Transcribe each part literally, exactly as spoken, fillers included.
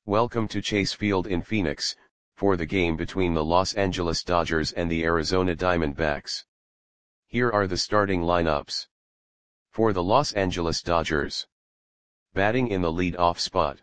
Welcome to Chase Field in Phoenix, for the game between the Los Angeles Dodgers and the Arizona Diamondbacks. Here are the starting lineups. For the Los Angeles Dodgers. Batting in the lead-off spot.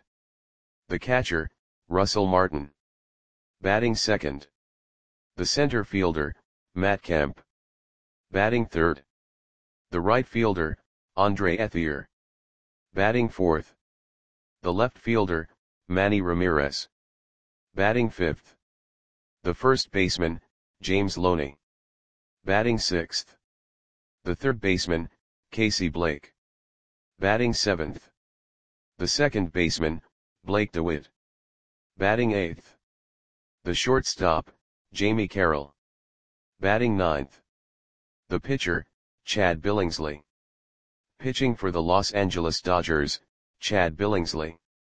The catcher, Russell Martin. Batting second. The center fielder, Matt Kemp. Batting third. The right fielder, Andre Ethier. Batting fourth. The left fielder, Manny Ramirez. Batting fifth. The first baseman, James Loney. Batting sixth. The third baseman, Casey Blake. Batting seventh. The second baseman, Blake DeWitt. Batting eighth. The shortstop, Jamie Carroll. Batting ninth. The pitcher, Chad Billingsley. Pitching for the Los Angeles Dodgers, Chad Billingsley.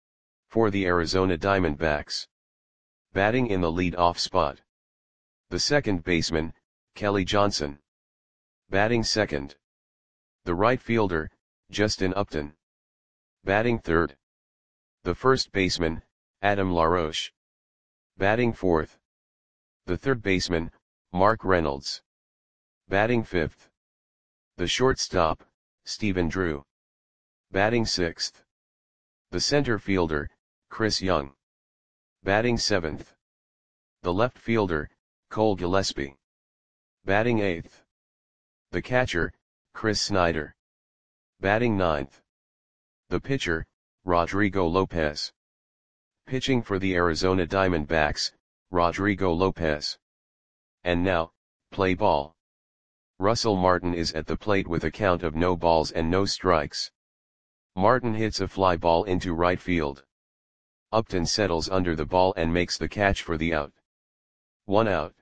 For the Arizona Diamondbacks. Batting in the lead-off spot. The second baseman, Kelly Johnson. Batting second. The right fielder, Justin Upton. Batting third. The first baseman, Adam LaRoche. Batting fourth. The third baseman, Mark Reynolds. Batting fifth. The shortstop, Stephen Drew. Batting sixth. The center fielder, Chris Young. Batting seventh. The left fielder, Cole Gillespie. Batting eighth. The catcher, Chris Snyder. Batting ninth. The pitcher, Rodrigo Lopez. Pitching for the Arizona Diamondbacks, Rodrigo Lopez. And now, play ball. Russell Martin is at the plate with a count of no balls and no strikes. Martin hits a fly ball into right field. Upton settles under the ball and makes the catch for the out. One out.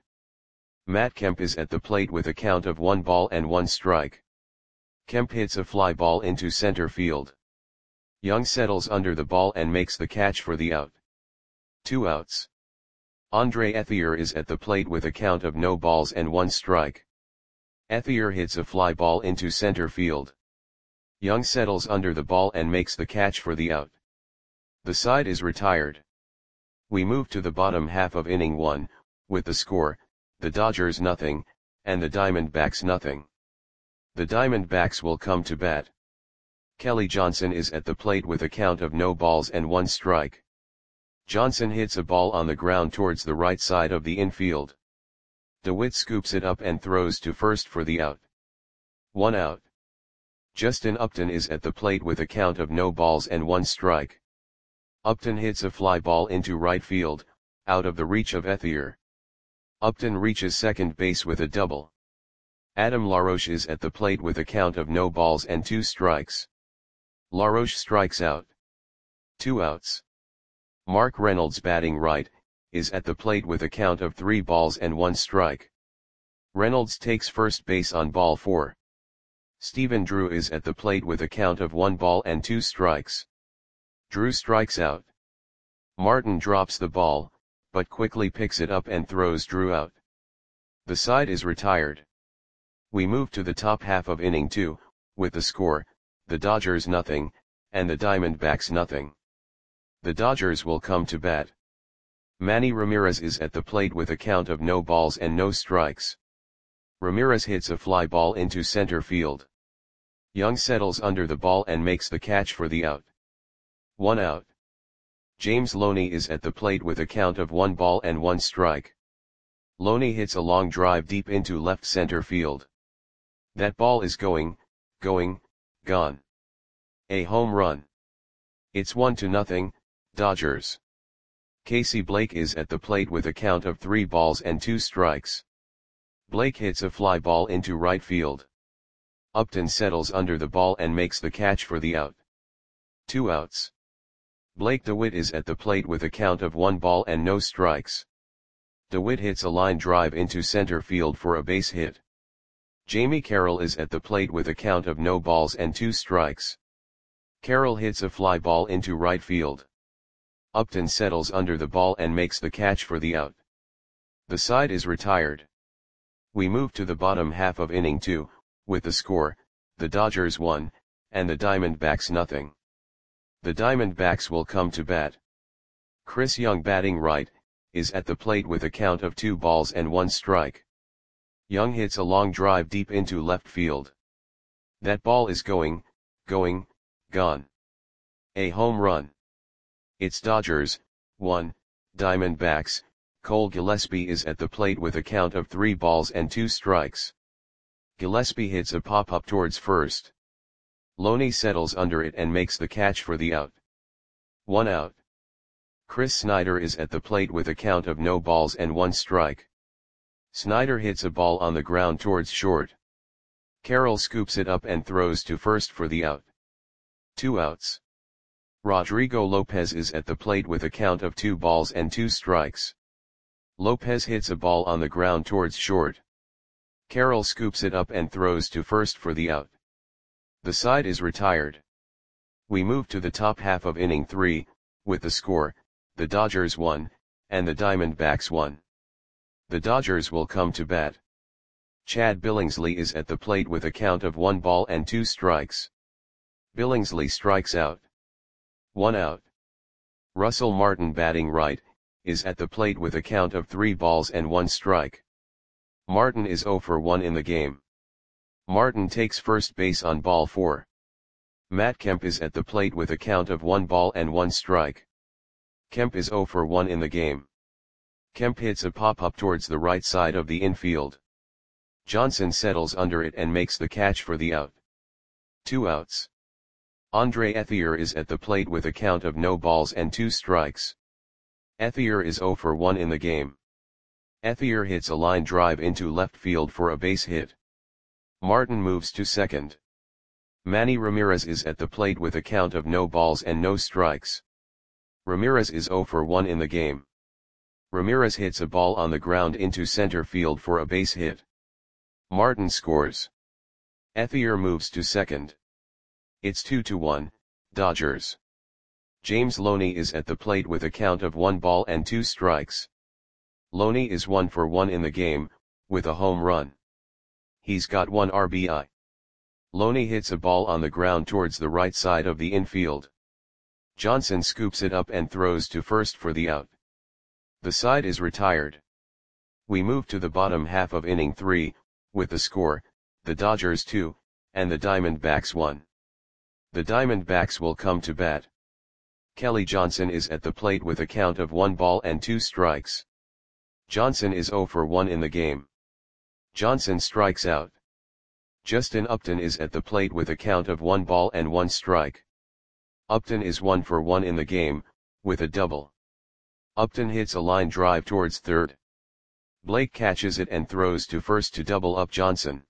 Matt Kemp is at the plate with a count of one ball and one strike. Kemp hits a fly ball into center field. Young settles under the ball and makes the catch for the out. Two outs. Andre Ethier is at the plate with a count of no balls and one strike. Ethier hits a fly ball into center field. Young settles under the ball and makes the catch for the out. The side is retired. We move to the bottom half of inning one, with the score, the Dodgers nothing, and the Diamondbacks nothing. The Diamondbacks will come to bat. Kelly Johnson is at the plate with a count of no balls and one strike. Johnson hits a ball on the ground towards the right side of the infield. DeWitt scoops it up and throws to first for the out. One out. Justin Upton is at the plate with a count of no balls and one strike. Upton hits a fly ball into right field, out of the reach of Ethier. Upton reaches second base with a double. Adam LaRoche is at the plate with a count of no balls and two strikes. LaRoche strikes out. Two outs. Mark Reynolds, batting right, is at the plate with a count of three balls and one strike. Reynolds takes first base on ball four. Stephen Drew is at the plate with a count of one ball and two strikes. Drew strikes out. Martin drops the ball, but quickly picks it up and throws Drew out. The side is retired. We move to the top half of inning two, with the score, the Dodgers nothing, and the Diamondbacks nothing. The Dodgers will come to bat. Manny Ramirez is at the plate with a count of no balls and no strikes. Ramirez hits a fly ball into center field. Young settles under the ball and makes the catch for the out. One out. James Loney is at the plate with a count of one ball and one strike. Loney hits a long drive deep into left center field. That ball is going, going, gone. A home run. It's one to nothing, Dodgers. Casey Blake is at the plate with a count of three balls and two strikes. Blake hits a fly ball into right field. Upton settles under the ball and makes the catch for the out. Two outs. Blake DeWitt is at the plate with a count of one ball and no strikes. DeWitt hits a line drive into center field for a base hit. Jamie Carroll is at the plate with a count of no balls and two strikes. Carroll hits a fly ball into right field. Upton settles under the ball and makes the catch for the out. The side is retired. We move to the bottom half of inning two, with the score, the Dodgers one, and the Diamondbacks nothing. The Diamondbacks will come to bat. Chris Young batting right, is at the plate with a count of two balls and one strike. Young hits a long drive deep into left field. That ball is going, going, gone. A home run. It's Dodgers, one, Diamondbacks. Cole Gillespie is at the plate with a count of three balls and two strikes. Gillespie hits a pop-up towards first. Loney settles under it and makes the catch for the out. One out. Chris Snyder is at the plate with a count of no balls and one strike. Snyder hits a ball on the ground towards short. Carroll scoops it up and throws to first for the out. Two outs. Rodrigo Lopez is at the plate with a count of two balls and two strikes. Lopez hits a ball on the ground towards short. Carroll scoops it up and throws to first for the out. The side is retired. We move to the top half of inning three, with the score, the Dodgers won, and the Diamondbacks won. The Dodgers will come to bat. Chad Billingsley is at the plate with a count of one ball and two strikes. Billingsley strikes out. One out. Russell Martin batting right, is at the plate with a count of three balls and one strike. Martin is oh for one in the game. Martin takes first base on ball four. Matt Kemp is at the plate with a count of one ball and one strike. Kemp is oh for one in the game. Kemp hits a pop-up towards the right side of the infield. Johnson settles under it and makes the catch for the out. Two outs. Andre Ethier is at the plate with a count of no balls and two strikes. Ethier is oh for one in the game. Ethier hits a line drive into left field for a base hit. Martin moves to second. Manny Ramirez is at the plate with a count of no balls and no strikes. Ramirez is oh for one in the game. Ramirez hits a ball on the ground into center field for a base hit. Martin scores. Ethier moves to second. It's two to one, Dodgers. James Loney is at the plate with a count of one ball and two strikes. Loney is one for one in the game, with a home run. He's got one R B I. Loney hits a ball on the ground towards the right side of the infield. Johnson scoops it up and throws to first for the out. The side is retired. We move to the bottom half of inning three, with the score, the Dodgers two, and the Diamondbacks one. The Diamondbacks will come to bat. Kelly Johnson is at the plate with a count of one ball and two strikes. Johnson is oh for one in the game. Johnson strikes out. Justin Upton is at the plate with a count of one ball and one strike. Upton is one for one in the game, with a double. Upton hits a line drive towards third. Blake catches it and throws to first to double up Johnson.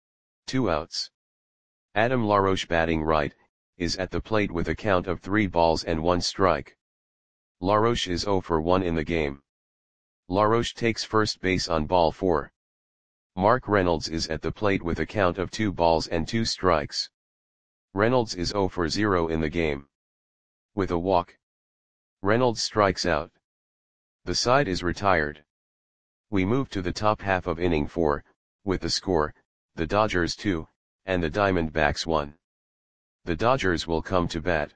Two outs. Adam LaRoche batting right, is at the plate with a count of three balls and one strike. LaRoche is oh for one in the game. LaRoche takes first base on ball four. Mark Reynolds is at the plate with a count of two balls and two strikes. Reynolds is oh for zero in the game. With a walk, Reynolds strikes out. The side is retired. We move to the top half of inning four, with the score, the Dodgers two, and the Diamondbacks one. The Dodgers will come to bat.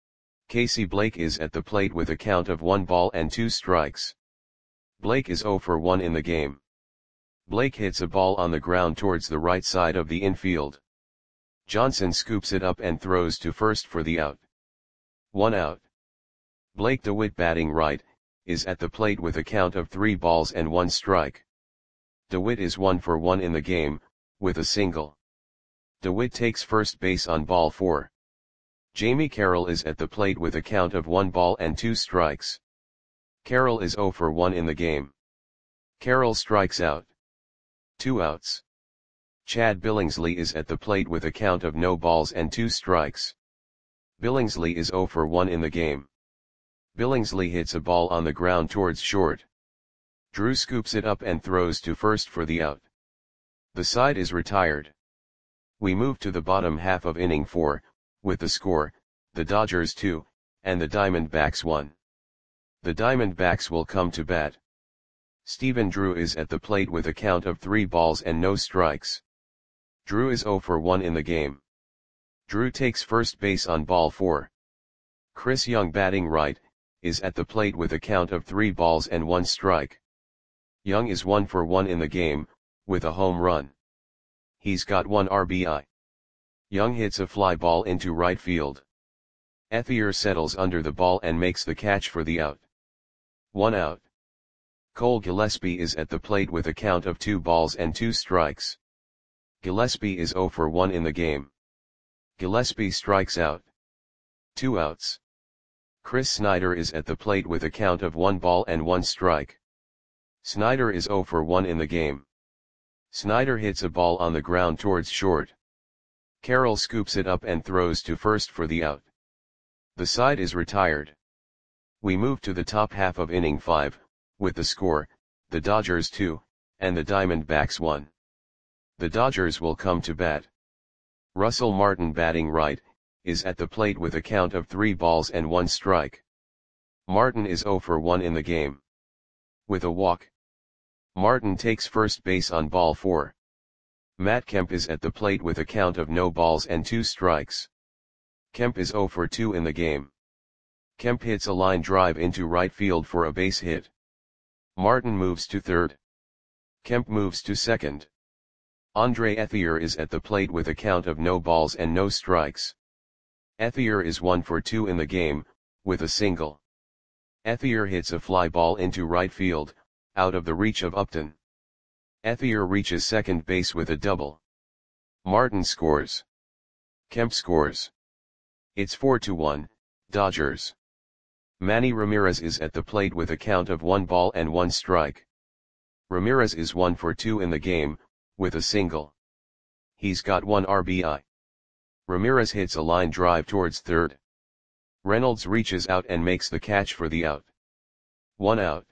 Casey Blake is at the plate with a count of one ball and two strikes. Blake is oh for one in the game. Blake hits a ball on the ground towards the right side of the infield. Johnson scoops it up and throws to first for the out. One out. Blake DeWitt batting right, is at the plate with a count of three balls and one strike. DeWitt is one for one in the game, with a single. DeWitt takes first base on ball four. Jamie Carroll is at the plate with a count of one ball and two strikes. Carroll is oh for one in the game. Carroll strikes out. Two outs. Chad Billingsley is at the plate with a count of no balls and two strikes. Billingsley is oh for one in the game. Billingsley hits a ball on the ground towards short. Drew scoops it up and throws to first for the out. The side is retired. We move to the bottom half of inning four, with the score, the Dodgers two, and the Diamondbacks one. The Diamondbacks will come to bat. Stephen Drew is at the plate with a count of three balls and no strikes. Drew is oh for one in the game. Drew takes first base on ball four. Chris Young batting right, is at the plate with a count of three balls and one strike. Young is one for one in the game, with a home run. He's got one R B I. Young hits a fly ball into right field. Ethier settles under the ball and makes the catch for the out. One out. Cole Gillespie is at the plate with a count of two balls and two strikes. Gillespie is zero for one in the game. Gillespie strikes out. Two outs. Chris Snyder is at the plate with a count of one ball and one strike. Snyder is zero for one in the game. Snyder hits a ball on the ground towards short. Carroll scoops it up and throws to first for the out. The side is retired. We move to the top half of inning five, with the score, the Dodgers two, and the Diamondbacks one. The Dodgers will come to bat. Russell Martin, batting right, is at the plate with a count of three balls and one strike. Martin is zero for one in the game. With a walk. Martin takes first base on ball four. Matt Kemp is at the plate with a count of no balls and two strikes. Kemp is zero for two in the game. Kemp hits a line drive into right field for a base hit. Martin moves to third. Kemp moves to second. Andre Ethier is at the plate with a count of no balls and no strikes. Ethier is one for two in the game, with a single. Ethier hits a fly ball into right field, out of the reach of Upton. Ethier reaches second base with a double. Martin scores. Kemp scores. It's four to one, Dodgers. Manny Ramirez is at the plate with a count of one ball and one strike. Ramirez is one for two in the game, with a single. He's got one R B I. Ramirez hits a line drive towards third. Reynolds reaches out and makes the catch for the out. One out.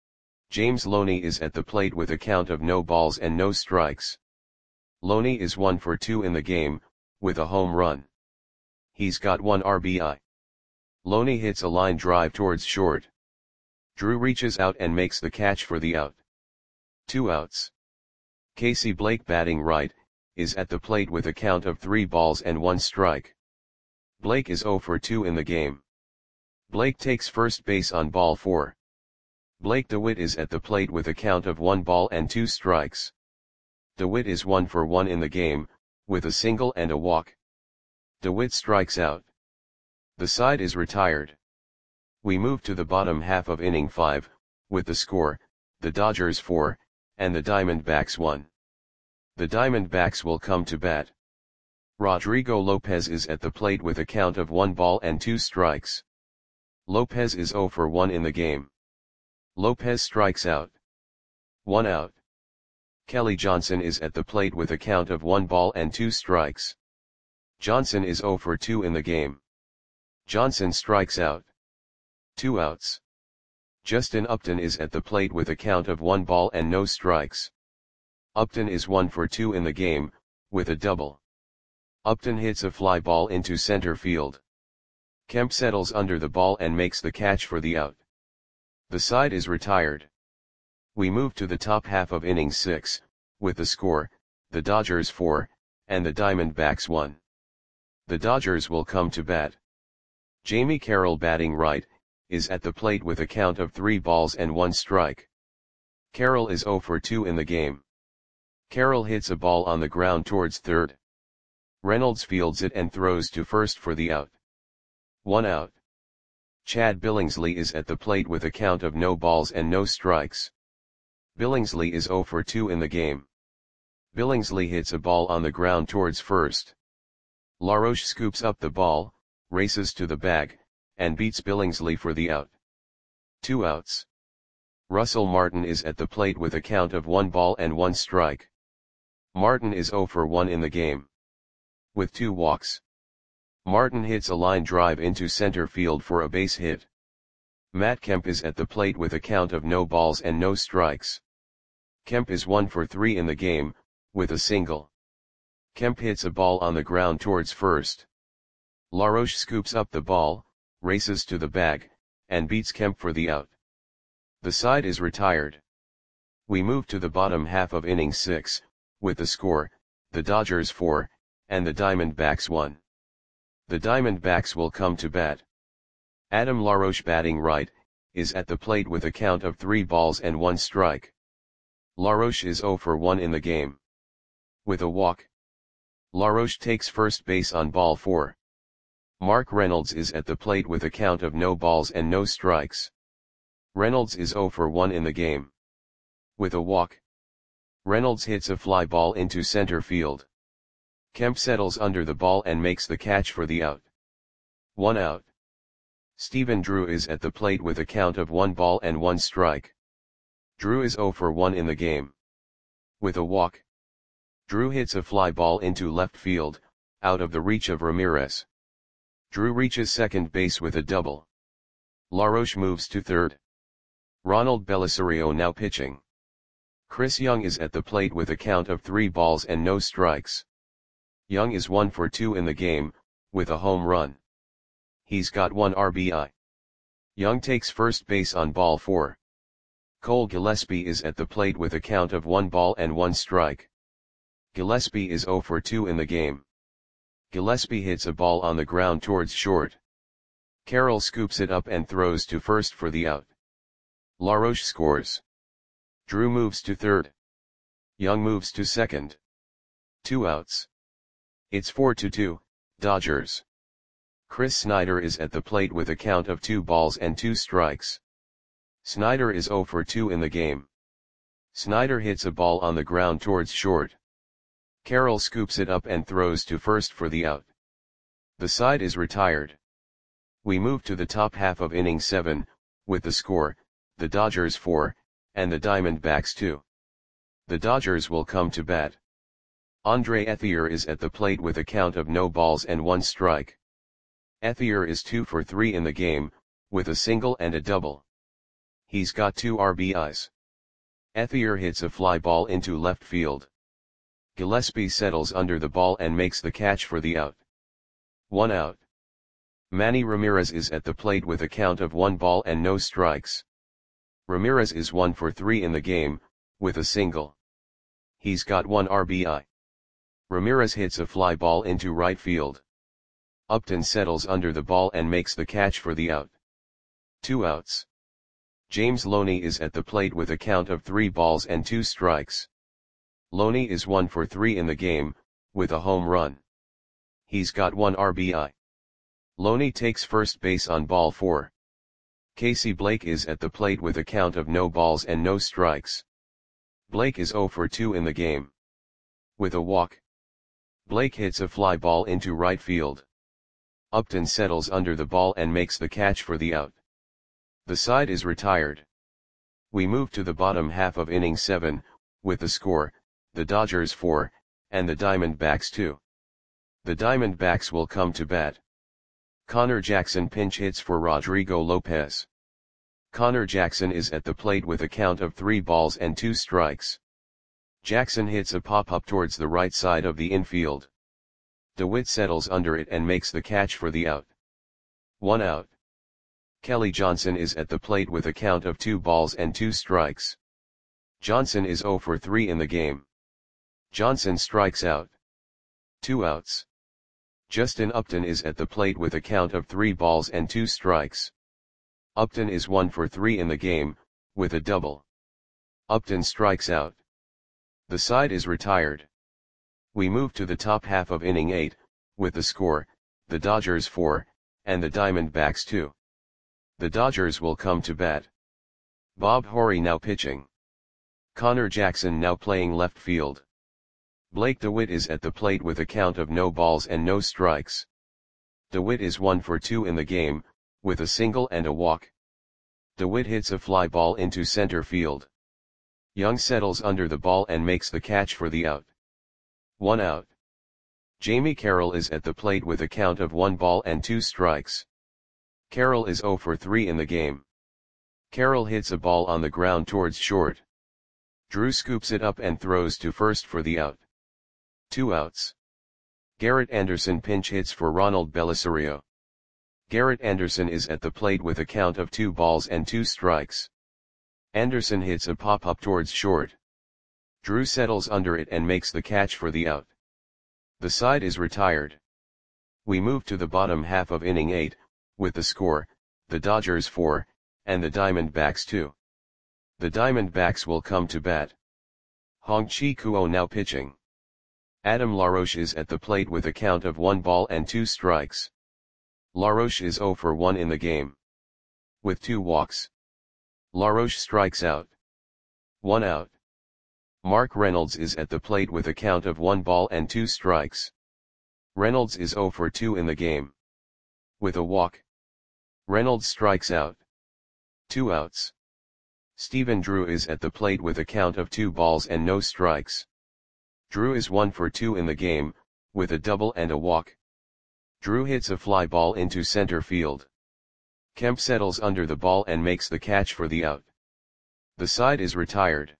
James Loney is at the plate with a count of no balls and no strikes. Loney is one for two in the game, with a home run. He's got one R B I. Loney hits a line drive towards short. Drew reaches out and makes the catch for the out. Two outs. Casey Blake, batting right, is at the plate with a count of three balls and one strike. Blake is zero for two in the game. Blake takes first base on ball four. Blake DeWitt is at the plate with a count of one ball and two strikes. DeWitt is one for one in the game, with a single and a walk. DeWitt strikes out. The side is retired. We move to the bottom half of inning five, with the score, the Dodgers four, and the Diamondbacks one. The Diamondbacks will come to bat. Rodrigo Lopez is at the plate with a count of one ball and two strikes. Lopez is zero for one in the game. Lopez strikes out. One out. Kelly Johnson is at the plate with a count of one ball and two strikes. Johnson is zero for two in the game. Johnson strikes out. Two outs. Justin Upton is at the plate with a count of one ball and no strikes. Upton is one for two in the game, with a double. Upton hits a fly ball into center field. Kemp settles under the ball and makes the catch for the out. The side is retired. We move to the top half of inning six, with the score, the Dodgers four, and the Diamondbacks one. The Dodgers will come to bat. Jamie Carroll, batting right, is at the plate with a count of three balls and one strike. Carroll is zero for two in the game. Carroll hits a ball on the ground towards third. Reynolds fields it and throws to first for the out. One out. Chad Billingsley is at the plate with a count of no balls and no strikes. Billingsley is zero for two in the game. Billingsley hits a ball on the ground towards first. LaRoche scoops up the ball, races to the bag, and beats Billingsley for the out. Two outs. Russell Martin is at the plate with a count of one ball and one strike. Martin is zero for one in the game. With two walks. Martin hits a line drive into center field for a base hit. Matt Kemp is at the plate with a count of no balls and no strikes. Kemp is one for three in the game, with a single. Kemp hits a ball on the ground towards first. LaRoche scoops up the ball, races to the bag, and beats Kemp for the out. The side is retired. We move to the bottom half of inning six, with the score, the Dodgers four, and the Diamondbacks one. The Diamondbacks will come to bat. Adam LaRoche batting right, is at the plate with a count of three balls and one strike. LaRoche is zero for one in the game. With a walk, LaRoche takes first base on ball four. Mark Reynolds is at the plate with a count of no balls and no strikes. Reynolds is zero for one in the game. With a walk, Reynolds hits a fly ball into center field. Kemp settles under the ball and makes the catch for the out. One out. Stephen Drew is at the plate with a count of one ball and one strike. Drew is zero for one in the game. With a walk, Drew hits a fly ball into left field, out of the reach of Ramirez. Drew reaches second base with a double. LaRoche moves to third. Ronald Belisario now pitching. Chris Young is at the plate with a count of three balls and no strikes. Young is one for two in the game, with a home run. He's got one R B I. Young takes first base on ball four. Cole Gillespie is at the plate with a count of one ball and one strike. Gillespie is zero for two in the game. Gillespie hits a ball on the ground towards short. Carroll scoops it up and throws to first for the out. LaRoche scores. Drew moves to third. Young moves to second. Two outs. It's four to two, Dodgers. Chris Snyder is at the plate with a count of two balls and two strikes. Snyder is zero for two in the game. Snyder hits a ball on the ground towards short. Carroll scoops it up and throws to first for the out. The side is retired. We move to the top half of inning seven, with the score, the Dodgers four, and the Diamondbacks two. The Dodgers will come to bat. Andre Ethier is at the plate with a count of no balls and one strike. Ethier is two for three in the game, with a single and a double. He's got two R B Is. Ethier hits a fly ball into left field. Gillespie settles under the ball and makes the catch for the out. One out. Manny Ramirez is at the plate with a count of one ball and no strikes. Ramirez is one for three in the game, with a single. He's got one R B I. Ramirez hits a fly ball into right field. Upton settles under the ball and makes the catch for the out. Two outs. James Loney is at the plate with a count of three balls and two strikes. Loney is one for three in the game, with a home run. He's got one R B I. Loney takes first base on ball four. Casey Blake is at the plate with a count of no balls and no strikes. Blake is zero for two in the game. With a walk, Blake hits a fly ball into right field. Upton settles under the ball and makes the catch for the out. The side is retired. We move to the bottom half of inning seven, with the score, the Dodgers four, and the Diamondbacks two. The Diamondbacks will come to bat. Connor Jackson pinch hits for Rodrigo Lopez. Connor Jackson is at the plate with a count of three balls and two strikes. Jackson hits a pop-up towards the right side of the infield. DeWitt settles under it and makes the catch for the out. One out. Kelly Johnson is at the plate with a count of two balls and two strikes. Johnson is zero for three in the game. Johnson strikes out. Two outs. Justin Upton is at the plate with a count of three balls and two strikes. Upton is one for three in the game, with a double. Upton strikes out. The side is retired. We move to the top half of inning eight, with the score, the Dodgers four, and the Diamondbacks two. The Dodgers will come to bat. Bob Horry now pitching. Connor Jackson now playing left field. Blake DeWitt is at the plate with a count of no balls and no strikes. DeWitt is one for two in the game, with a single and a walk. DeWitt hits a fly ball into center field. Young settles under the ball and makes the catch for the out. One out. Jamie Carroll is at the plate with a count of one ball and two strikes. Carroll is zero for three in the game. Carroll hits a ball on the ground towards short. Drew scoops it up and throws to first for the out. Two outs. Garrett Anderson pinch hits for Ronald Belisario. Garrett Anderson is at the plate with a count of two balls and two strikes. Anderson hits a pop-up towards short. Drew settles under it and makes the catch for the out. The side is retired. We move to the bottom half of inning eight, with the score, the Dodgers four, and the Diamondbacks two. The Diamondbacks will come to bat. Hong-Chi Kuo now pitching. Adam LaRoche is at the plate with a count of one ball and two strikes. LaRoche is zero for one in the game, with two walks. LaRoche strikes out. One out. Mark Reynolds is at the plate with a count of one ball and two strikes. Reynolds is zero for two in the game, with a walk. Reynolds strikes out. Two outs. Stephen Drew is at the plate with a count of two balls and no strikes. Drew is one for two in the game, with a double and a walk. Drew hits a fly ball into center field. Kemp settles under the ball and makes the catch for the out. The side is retired.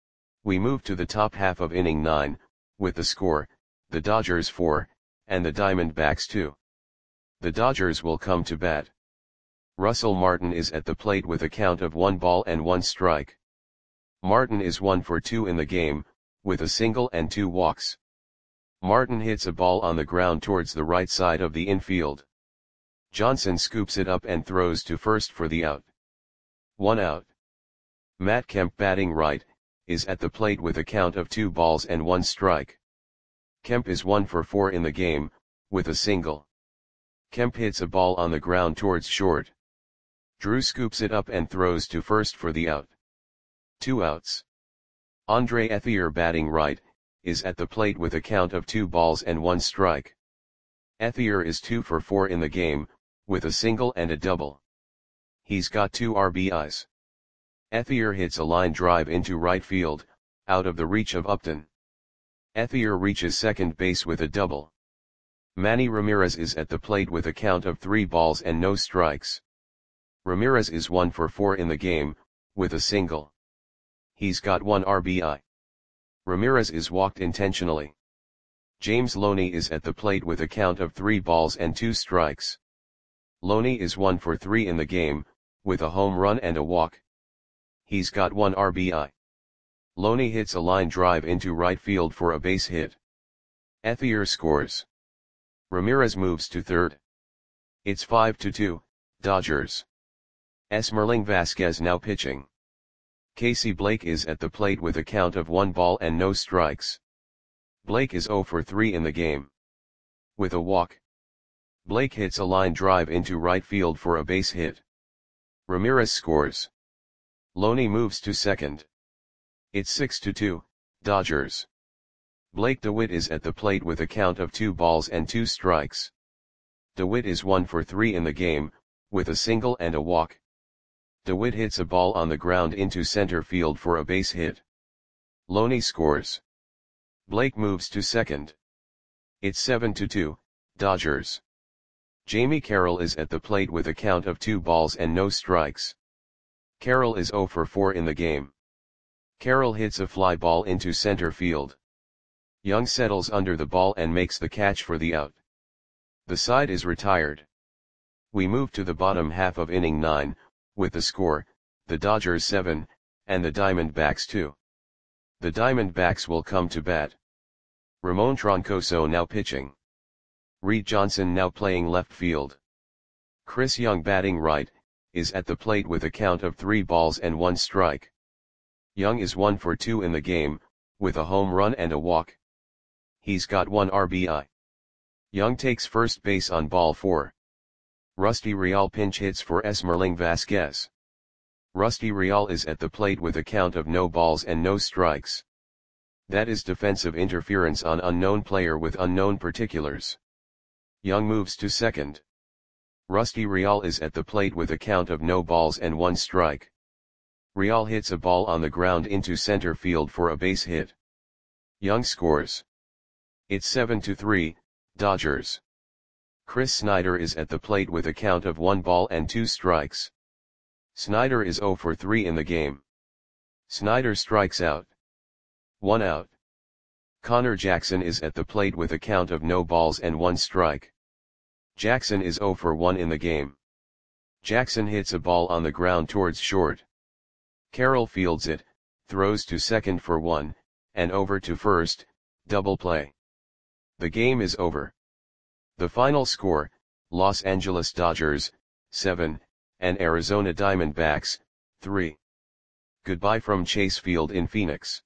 We move to the top half of inning nine, with the score, the Dodgers four, and the Diamondbacks two. The Dodgers will come to bat. Russell Martin is at the plate with a count of one ball and one strike. Martin is one for two in the game, with a single and two walks. Martin hits a ball on the ground towards the right side of the infield. Johnson scoops it up and throws to first for the out. One out. Matt Kemp, batting right, is at the plate with a count of two balls and one strike. Kemp is one for four in the game, with a single. Kemp hits a ball on the ground towards short. Drew scoops it up and throws to first for the out. Two outs. Andre Ethier, batting right, is at the plate with a count of two balls and one strike. Ethier is two for four in the game, with a single and a double. He's got two R B Is. Ethier hits a line drive into right field, out of the reach of Upton. Ethier reaches second base with a double. Manny Ramirez is at the plate with a count of three balls and no strikes. Ramirez is one for four in the game, with a single. He's got one R B I. Ramirez is walked intentionally. James Loney is at the plate with a count of three balls and two strikes. Loney is one for three in the game, with a home run and a walk. He's got one R B I. Loney hits a line drive into right field for a base hit. Ethier scores. Ramirez moves to third. It's five to two, Dodgers. Esmerling Vasquez now pitching. Casey Blake is at the plate with a count of one ball and no strikes. Blake is zero for three in the game, with a walk. Blake hits a line drive into right field for a base hit. Ramirez scores. Loney moves to second. It's six to two, Dodgers. Blake DeWitt is at the plate with a count of two balls and two strikes. DeWitt is one for three in the game, with a single and a walk. DeWitt hits a ball on the ground into center field for a base hit. Loney scores. Blake moves to second. It's seven to two, Dodgers. Jamie Carroll is at the plate with a count of two balls and no strikes. Carroll is zero for four in the game. Carroll hits a fly ball into center field. Young settles under the ball and makes the catch for the out. The side is retired. We move to the bottom half of inning nine, with the score, the Dodgers seven, and the Diamondbacks two. The Diamondbacks will come to bat. Ramon Troncoso now pitching. Reed Johnson now playing left field. Chris Young, batting right, is at the plate with a count of three balls and one strike. Young is one for two in the game, with a home run and a walk. He's got one R B I. Young takes first base on ball four. Rusty Real pinch hits for Esmerling Vasquez. Rusty Real is at the plate with a count of no balls and no strikes. That is defensive interference on unknown player with unknown particulars. Young moves to second. Rusty Real is at the plate with a count of no balls and one strike. Real hits a ball on the ground into center field for a base hit. Young scores. It's seven to three, Dodgers. Chris Snyder is at the plate with a count of one ball and two strikes. Snyder is zero for three in the game. Snyder strikes out. One out. Connor Jackson is at the plate with a count of no balls and one strike. Jackson is zero for one in the game. Jackson hits a ball on the ground towards short. Carroll fields it, throws to second for one, and over to first, double play. The game is over. The final score, Los Angeles Dodgers, seven, and Arizona Diamondbacks, three. Goodbye from Chase Field in Phoenix.